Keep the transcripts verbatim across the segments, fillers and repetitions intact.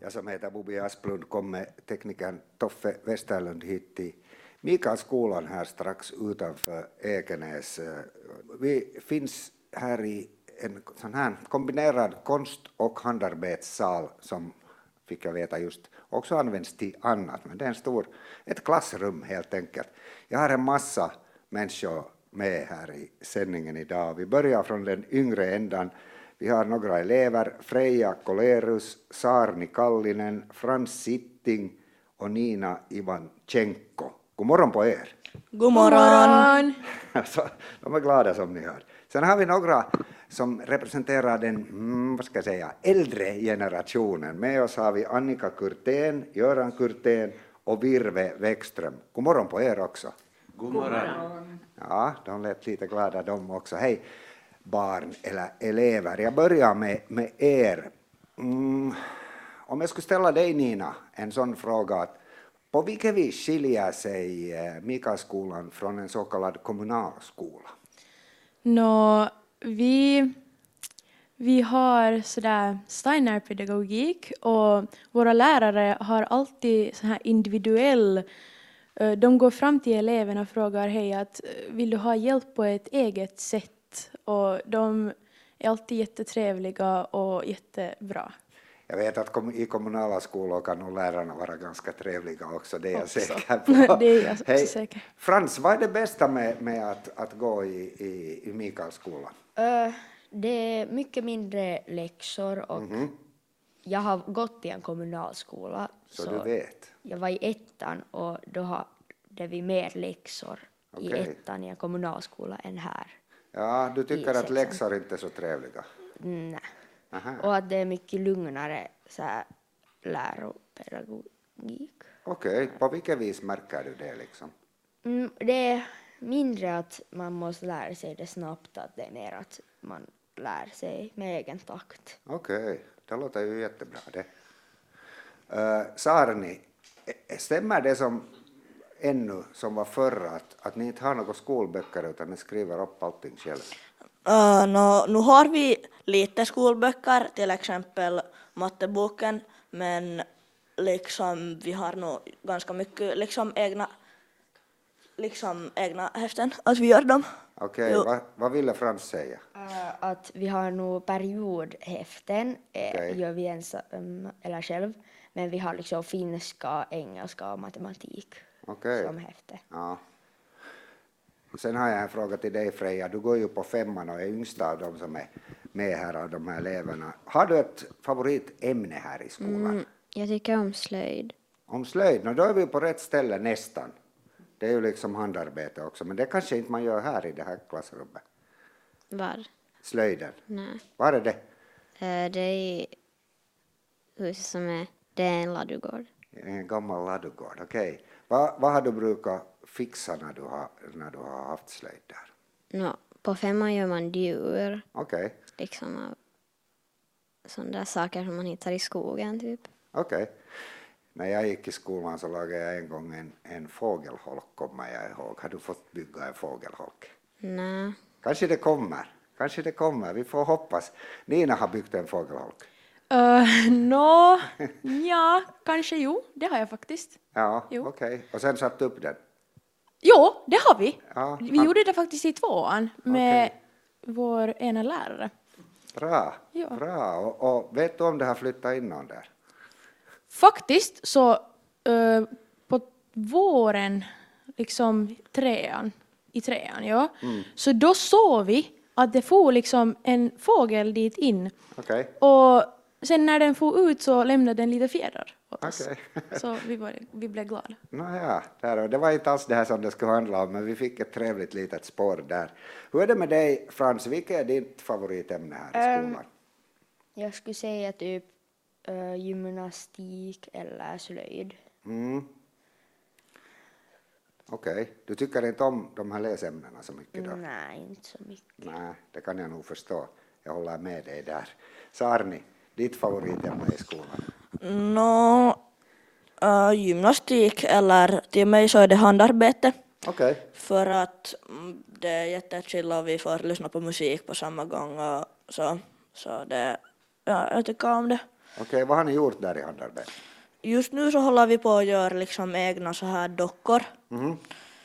Jag som heter Bobby Asplund kom med teknikern Toffe Westerlund hit till Mikaelskolan här strax utanför Ekenäs. Vi finns här i en sån här kombinerad konst- och handarbetssal som fick jag veta just också används till annat, men det är en stor, ett klassrum helt enkelt. Jag har en massa människor med här i sändningen idag. Vi börjar från den yngre ändan. Vi har några elever, Freja Kolerus, Saarni Kallinen, Frans Sitting och Nina Ivanchenko. God morgon på er. God morgon. Alltså, de är glada som ni hör. Sen har vi några som representerar den, mm, vad ska jag säga, äldre generationen. Med oss har vi Annika Kurtén, Göran Kurtén och Virve Wäckström. God morgon på er också. God morgon. Ja, de lät lite glada de också. Hej barn eller elever. Jag börjar med, med er. Mm, om jag skulle ställa dig Nina en sån fråga, att på vilket vis skiljer sig Mikaelskolan från en så kallad kommunalskola? Nå, vi, vi har sådär Steiner-pedagogik och våra lärare har alltid så här individuell. De går fram till eleverna och frågar hej, att vill du ha hjälp på ett eget sätt? Och de är alltid jättetrevliga och jättebra. Jag vet att i kommunala skolor kan nog lärarna vara ganska trevliga också, det är jag också säker på. Det är jag också Hej, säker. Frans, vad är det bästa med, med att, att gå i, i, i Mikaelskolan? Uh, det är mycket mindre läxor och Mm-hmm. jag har gått i en kommunalskola. Så, så du vet? Jag var i ettan och då hade vi mer läxor Okay. i ettan i en kommunalskola än här. Ja, du tycker att sexan. läxor inte är så trevliga? Nej. Aha. Och att det är mycket lugnare så här, läropedagogik. Okej, okay. På vilket vis märker du det liksom? Mm, det är mindre att man måste lära sig det snabbt, att det är mer att man lär sig med egen takt. Okej, okay. Det låter ju jättebra det. Uh, Saarni, stämmer det som ännu som var förra, att, att ni inte har några skolböcker utan ni skriver upp allting själv? Uh, no, nu har vi lite skolböcker, till exempel matteboken, men liksom vi har nog ganska mycket liksom egna, liksom egna häften att vi gör dem. Okej, okay. Va, vad ville Frans säga? Uh, att vi har nog periodhäften, okay. eh, gör vi ensam um, eller själv, men vi har liksom finska, engelska och matematik okay. som häfte. Ja. Sen har jag en fråga till dig Freja, du går ju på femman och är yngsta av de som är med här av de här eleverna. Har du ett favoritämne här i skolan? Mm, jag tycker om slöjd. Om slöjd? No, då är vi på rätt ställe nästan. Det är ju liksom handarbete också, men det kanske inte man gör här i det här klassrummet. Var? Slöjden? Nej. Var är det? Uh, det är i huset som är, det är en ladugård. En gammal ladugård, okej. Okay. Va, vad har du brukat fixa när du har, när du har haft slöjd där? No, på femman gör man djur. Okej. Okay. Liksom av sådana där saker som man hittar i skogen typ. Okej. Okay. När jag gick i skolan så lagade jag en gång en, en fågelholk, kommer jag ihåg. Har du fått bygga en fågelholk? Nej. Kanske det kommer. Kanske det kommer. Vi får hoppas. Nina har byggt en fågelholk. Uh, Nå, no, ja, kanske jo. Det har jag faktiskt. Ja, okej. Okay. Och sen satt upp den? Jo, det har vi. Ja, vi han... gjorde det faktiskt i tvåan med okay. vår ena lärare. Bra, ja. Bra. Och, och vet du om det har flyttat in någon där? Faktiskt så uh, på våren, liksom trean, i trean, ja. Mm. Så då såg vi att det får liksom en fågel dit in. Okay. Och sen när den får ut så lämnade den lite fjädrar åt oss. Okay. Så vi, var, vi blev glada. Nåja, där, det var inte alls det här som det skulle handla om, men vi fick ett trevligt litet spår där. Hur är det med dig, Frans? Vilket är ditt favoritämne här i skolan? Um, jag skulle säga typ uh, gymnastik eller slöjd. Mm. Okej, okay. Du tycker inte om de här läsämnena så mycket då? Nej, inte så mycket. Nej, det kan jag nog förstå. Jag håller med dig där. Saarni, ditt favoritämne i skolan? Nå, no, uh, gymnastik eller till mig så är det handarbete. Okej. Okay. För att mm, det är jättechill och vi får lyssna på musik på samma gång och så, så det, ja, jag tycker om det. Okej, vad har ni gjort där i handarbete? Just nu så håller vi på att göra liksom egna så här dockor. Mhm.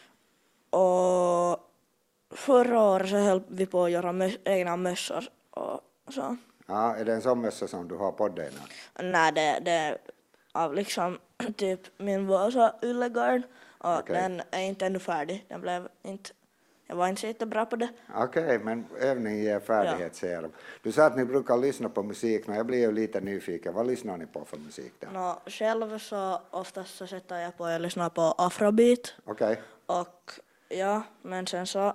Och förra året så höll vi på att göra mö- egna mössor och så. Ja, är det en sån mössa som du har på dig nu? Nej, det, det är av liksom typ min Vasa yllegarn och Okej. den är inte ännu färdig. Den blev inte, jag var inte så jättebra på det. Okej, men övning ger färdighet, säger de. Du sa att ni brukar lyssna på musik, och jag blir ju lite nyfiken. Vad lyssnar ni på för musik där? Nå, själv så oftast så sätter jag på och lyssnar på afrobeat Okej, och ja, men sen så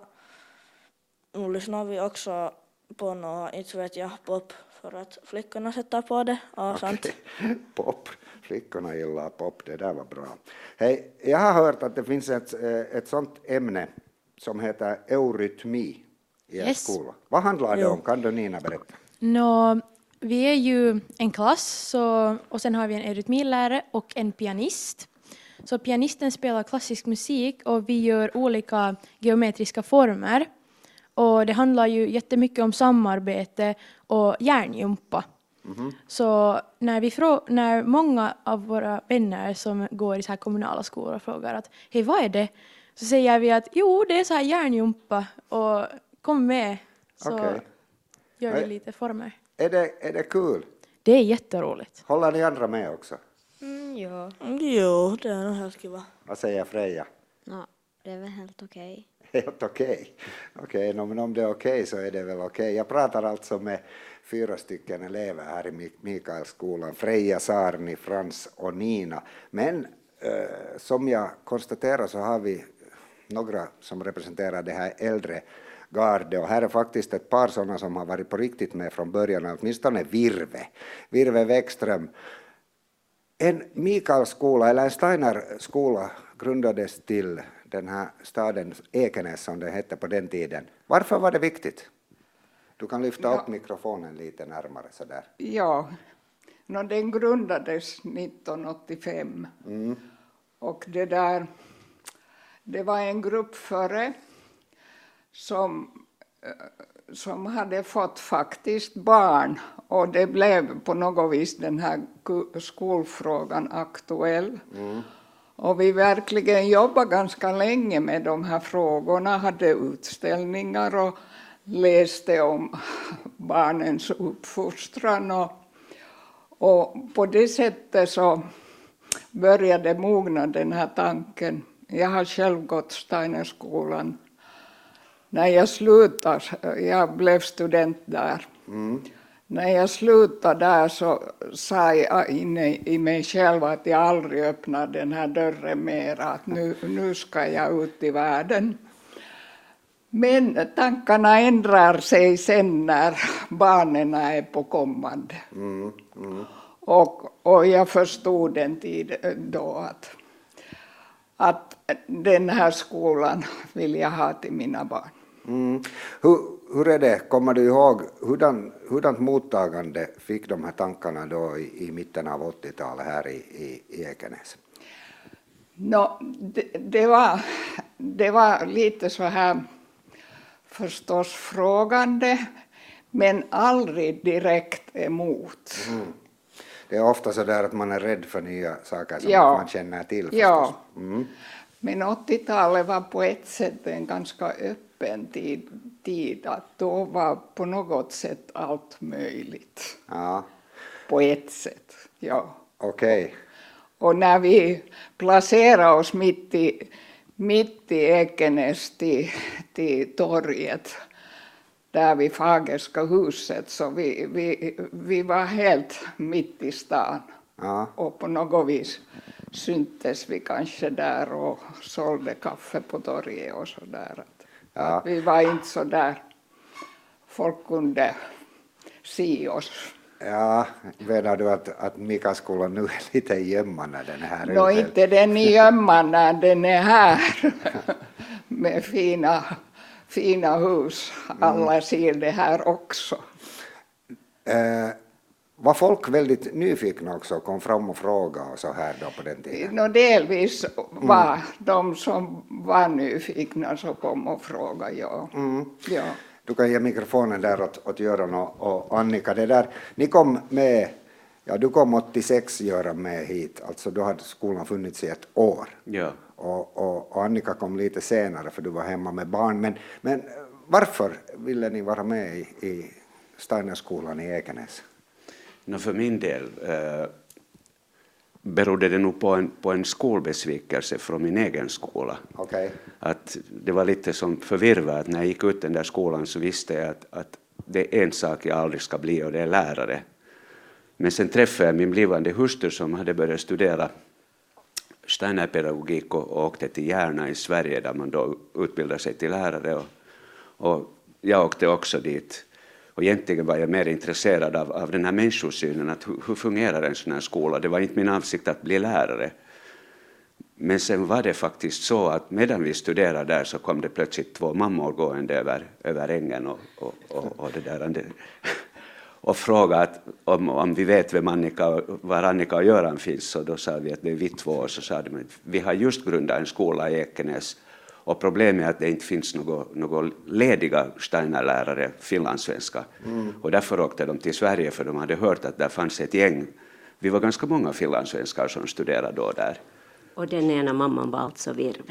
nu lyssnar vi också på något, inte vet jag, pop för att flickorna sätter på det och sånt. okej. Pop. Flickorna gillar pop, det där var bra. Hej, jag har hört att det finns ett, eh, ett sånt ämne som heter eurytmi i er Yes. skola. Vad handlar det Jo. om? Kan du Nina berätta? Nå, vi är ju en klass så, och sen har vi en eurytmilärare och en pianist. Så pianisten spelar klassisk musik och vi gör olika geometriska former. Och det handlar ju jättemycket om samarbete och hjärngympa. Så när, vi frå- när många av våra vänner som går i så här kommunala skolor frågar att hej, vad är det? Så säger vi att jo, det är så här hjärngympa och kom med så Okej. gör vi Nej. lite former. Är det, är det kul? Det är jätteroligt. Håller ni andra med också? Mm, ja. Jo, det är nog helt kiva. Vad säger Freja? No, det är väl helt okej. Helt okej. Okej, no, men om det är okej så är det väl okej. Jag pratar alltså med fyra stycken elever här i Mik- Mikaelskolan. Freja, Sarni, Frans och Nina. Men eh, som jag konstaterar så har vi några som representerar det här äldre garde. Och här är faktiskt ett par sådana som har varit på riktigt med från början. Åtminstone Virve. Virve Wäckström. En Mikaelskola eller en Steiner-skola grundades till den här staden Ekenäs som det hette på den tiden. Varför var det viktigt? Du kan lyfta upp mikrofonen lite närmare sådär. Ja, no, den grundades nittonhundraåttiofem. Och det där, det var en grupp före som, eh, som hade fått faktiskt barn. Och det blev på något vis den här gu- skolfrågan aktuell. Och vi verkligen jobbade ganska länge med de här frågorna, hade utställningar och läste om barnens uppfostran. Och, och på det sättet så började mogna den här tanken. Jag har själv gått Steinerskolan. När jag slutade, jag blev student där. När jag slutade där så sa jag inne i mig själv att jag aldrig öppnar den här dörren mer, att nu, nu ska jag ut i världen. Men tankarna ändrar sig sen när barnen är på kommande. Mm, mm. Och, och jag förstod den tiden då att, att den här skolan vill jag ha till mina barn. Mm. Hur, hur är det, kommer du ihåg, hurdan, hurdant mottagande fick de här tankarna då i, i mitten av åttiotalet här i, i, i Ekenäs? No, det, det, var, det var lite så här förstås frågande, men aldrig direkt emot. Mm. Det är ofta så där att man är rädd för nya saker som Ja. man känner till förstås. Ja. Mm. Men åttiotalet var på ett sätt en ganska öppen tid, tid att då var på något sätt allt möjligt. Ja, På ett sätt, ja. okej. Och när vi placerade oss mitt i, mitt i Ekenäs till, till torget, där vid Fagerska huset, så vi, vi, vi var helt mitt i stan. Ja. Och på något vis syntes vi kanske där och sålde kaffe på torget och så där. Att, Ja. att vi var inte så där, folk kunde se oss. Ja, menar du att, att Mikaelskolan nu är lite gömma när den är här Nå, ute? inte den i gömman när den är här med fina, fina hus. Alla ser det här också. Eh, var folk väldigt nyfikna också, kom fram och frågade och så här då på den tiden? Nå, delvis var de som var nyfikna så kom och frågade. Ja. Ja. Du kan ge mikrofonen där åt, åt Göran och, och Annika. Det där, ni kom med Ja, du kom åttiosex göra med hit, alltså då hade skolan funnits i ett år. Ja. Och, och, och Annika kom lite senare för du var hemma med barn. Men, men varför ville ni vara med i, i Steinerskolan i Ekenäs? No, för min del eh, berodde det nog på en, på en skolbesvikelse från min egen skola. Okay. Att det var lite som förvirrat. När jag gick ut den där skolan så visste jag att, att det är en sak jag aldrig ska bli och det är lärare. Men sen träffade jag min blivande hustru som hade börjat studera Steinerpedagogik och, och åkte till Järna i Sverige där man då utbildade sig till lärare. Och, och jag åkte också dit. Och egentligen var jag mer intresserad av, av den här människosynen, att hur, hur fungerar en sån här skola. Det var inte min avsikt att bli lärare. Men sen var det faktiskt så att medan vi studerade där så kom det plötsligt två mammor gående över, över ängen och, och, och, och det där. Och frågade att om, om vi vet vem Annika, var Annika och Göran finns, och då sa vi att det är vi två, och så sa de att vi har just grundat en skola i Ekenäs och problemet är att det inte finns något, något lediga Steinerlärare, finlandssvenska. Mm. Och därför åkte de till Sverige för de hade hört att där fanns ett gäng. Vi var ganska många finlandssvenskar som studerade då där. Och den ena mamman var alltså Virve.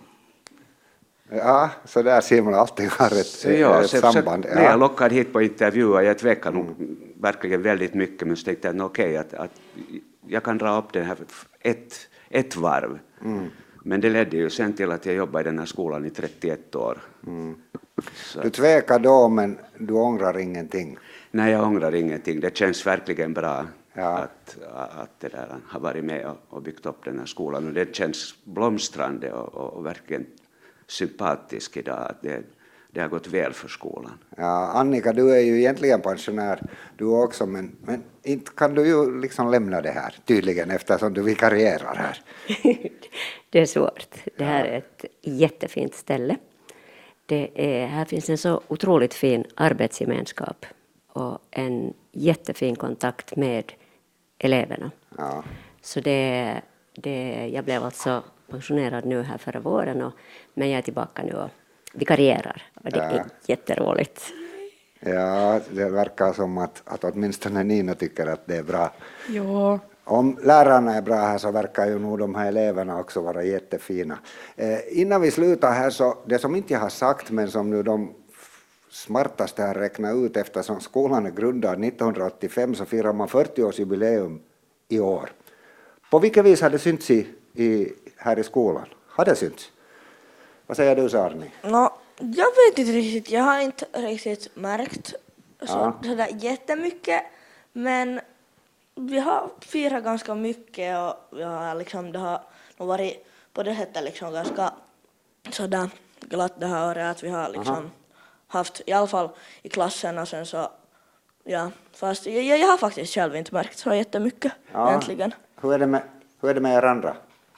Ja, så där ser man alltid har ett, så, ja, ett så, samband. Så, ja. När jag lockade hit på intervjuer, jag tvekade nog mm. verkligen väldigt mycket, men så tänkte jag okej, okay, att, att jag kan dra upp den här ett, ett varv. Mm. Men det ledde ju sen till att jag jobbade i den här skolan i trettioett år. Mm. Du tvekar då, men du ångrar ingenting? Nej, jag ångrar ingenting. Det känns verkligen bra ja. att, att det där har varit med och, och byggt upp den här skolan. Och det känns blomstrande och, och, och verkligen sympatisk idag. Att det, det har gått väl för skolan. Ja, Annika, du är ju egentligen pensionär du också, men, men inte kan du ju liksom lämna det här tydligen eftersom du vikarierar här. Det är svårt. Det här är ett jättefint ställe. Det är, här finns en så otroligt fin arbetsgemenskap och en jättefin kontakt med eleverna. Ja. Så det, det, jag blev alltså pensionerad nu här förra våren, och, men jag är tillbaka nu och vikarierar. Och det ja. är jätteroligt. Ja, det verkar som att, att åtminstone Nina tycker att det är bra. Ja. Om lärarna är bra här så verkar ju nog de här eleverna också vara jättefina. Eh, innan vi slutar här så, det som inte jag har sagt men som nu de smartaste har räknat ut, eftersom skolan är grundad nittonhundraåttiofem så firar man fyrtioårsjubileum i år. På vilket vis har det synts i, i, här i skolan? Har det synts? Vad säger du, Sarni? No, jag vet inte riktigt, jag har inte riktigt märkt så, ja. sådär jättemycket, men vi har firat ganska mycket och vi har liksom, det har varit på det sättet liksom ganska sådär glatt det här året att vi har liksom Aha. haft, i alla fall i klassen, och sen så, ja, fast jag, jag har faktiskt själv inte märkt så jättemycket ja. egentligen. Hur är det med, hur är det med er andra?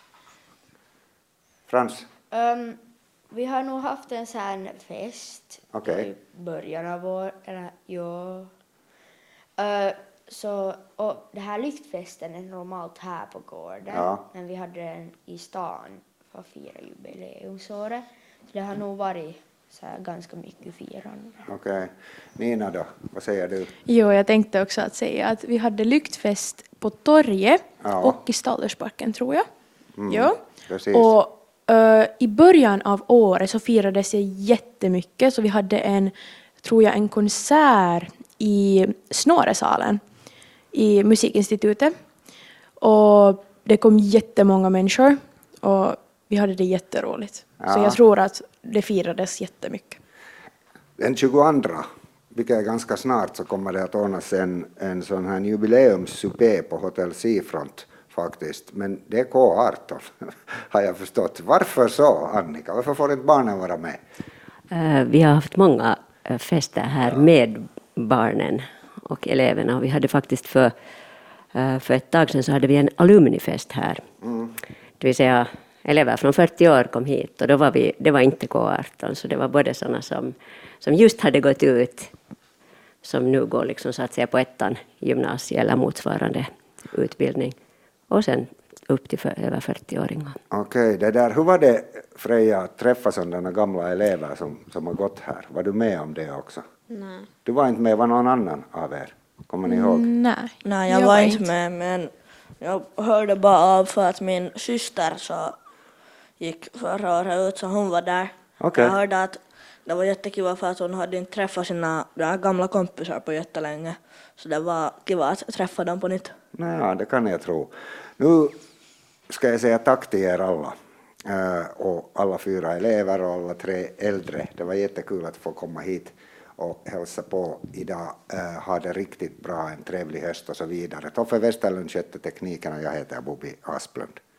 Frans? Um, vi har nog haft en sån här fest okay. i början av året, eller ja. Uh, så, och det här lyktfesten är normalt här på gården, ja. men vi hade den i stan för att fira jubileumsåret. Så det har nog varit så här ganska mycket firande. Okej. Okay. Nina då, vad säger du? Jo, jag tänkte också att säga att vi hade lyktfest på torget ja. och i Stallersparken, tror jag. Mm, ja. Precis. Och uh, i början av året så firades det jättemycket, så vi hade en, tror jag, en konsert i Snåresalen i Musikinstitutet. Och det kom jättemånga människor och vi hade det jätteroligt. Ja. Så jag tror att det firades jättemycket. Den tjugoandra, vilket är ganska snart, så kommer det att ordnas en, en sån här jubileumssupé på Hotel Seafront faktiskt. Men det är K arton har jag förstått. Varför så, Annika? Varför får inte barnen vara med? Uh, vi har haft många uh, fester här ja. med barnen och eleverna. Och vi hade faktiskt för, uh, för ett tag sedan så hade vi en alumnifest här. Mm. Det vill säga elever från fyrtio år kom hit, och då var vi, det var inte K arton, så det var både sådana som, som just hade gått ut, som nu går liksom så att säga på ettan gymnasie eller motsvarande utbildning, och sen upp till för, över fyrtio-åringar. Okej, okay, det där, hur var det, Freja, att träffa sådana gamla elever som, som har gått här? Var du med om det också? Nej. Du var inte med, var någon annan av er? Kommer ni ihåg? Nej, Nej, jag, var inte med, men jag hörde bara av för att min syster så gick förra året ut, så hon var där. Okej. Jag hörde att det var jättekul för att hon hade inte träffat sina gamla kompisar på jättelänge. Så det var kul att träffa dem på nytt. Nej, det kan jag tro. Nu ska jag säga tack till er alla. Uh, och alla fyra elever och alla tre äldre. Det var jättekul att få komma hit och hälsa på idag. Uh, ha det riktigt bra, en trevlig höst och så vidare. Toffe Westerlund skötte tekniken och jag heter Bobby Asplund.